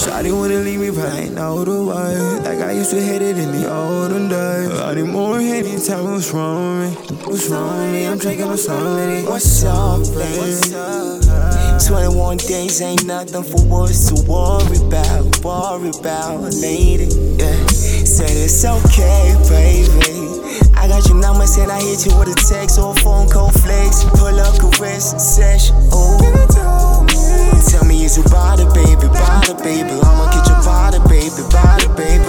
Shawty wanna leave me, but I ain't know the why. Like I used to hate it in the olden days. I need more Henny, tell me what's wrong with me. What's wrong with me? I'm drinking my somebody. What's up, baby? 21 days ain't nothing for us to worry about, lady. Yeah, said it's okay, baby. I got your number, said I hit you with a text or a phone call flex. Pull up, caress, session. Oh, tell me is you body, baby, baby. I'ma get your body, baby, baby.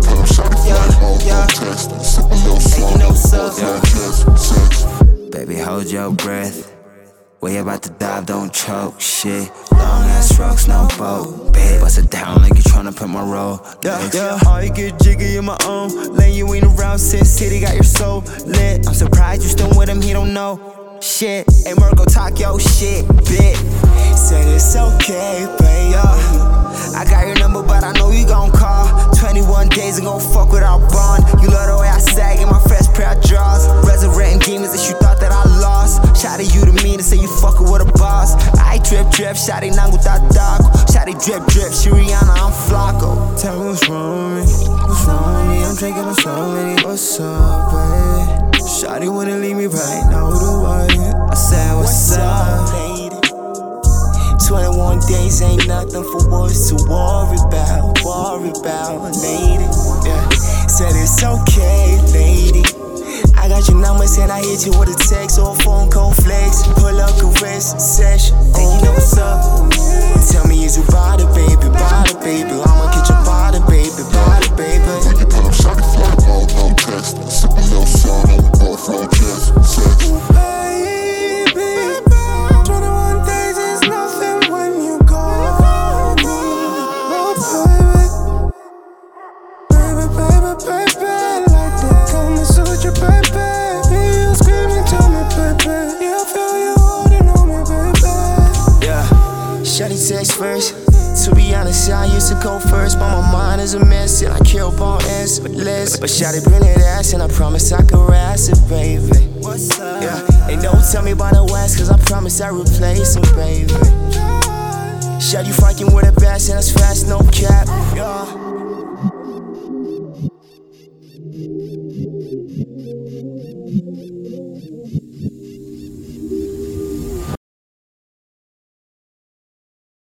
Baby, hold your breath. We about to dive, don't choke, shit. Long ass strokes, no boat, bitch. Bust it down like you tryna put my roll. Yeah, all you get jiggy in my own lane. You ain't around Sin City, got your soul lit. I'm surprised you still with him, he don't know shit. Hey, Mergo, talk your shit, bitch. Said it's okay, baby. I got your number, but I know you gon' call. 21 days and gon' fuck without bond. You love the way I sag in my fresh pair of drawers. Resurrecting demons that you thought that I lost. Shawty, you to me to say you fuckin' with a boss. I drip, shawty nang without taco. Shawty drip, she Rihanna, I'm Flacco. Tell me what's wrong with me. What's wrong with me? I'm drinking my somebody. What's up, baby? Shawty wanna leave me, but I ain't know the why. I said, what's up, lady? 21 days ain't nothing for us to worry about, lady. Yeah, said it's okay, lady. I got your number, said I hit you with a text or a phone call flex. Pull up, caress, session. And you know what's up? Tell me is you body, baby, baby. I'ma get your body, baby, baby. No test, sippin' no sun, off no chest, sex. Shawty text first. To be honest, I used to go first, but my mind is a mess and I care about answerless. But Shawty bring that ass and I promise I can harass it, baby. What's up? Yeah, and don't tell me about the West, cause I promise I replace him, baby. Shawty fucking with a bass and that's fast, no cap.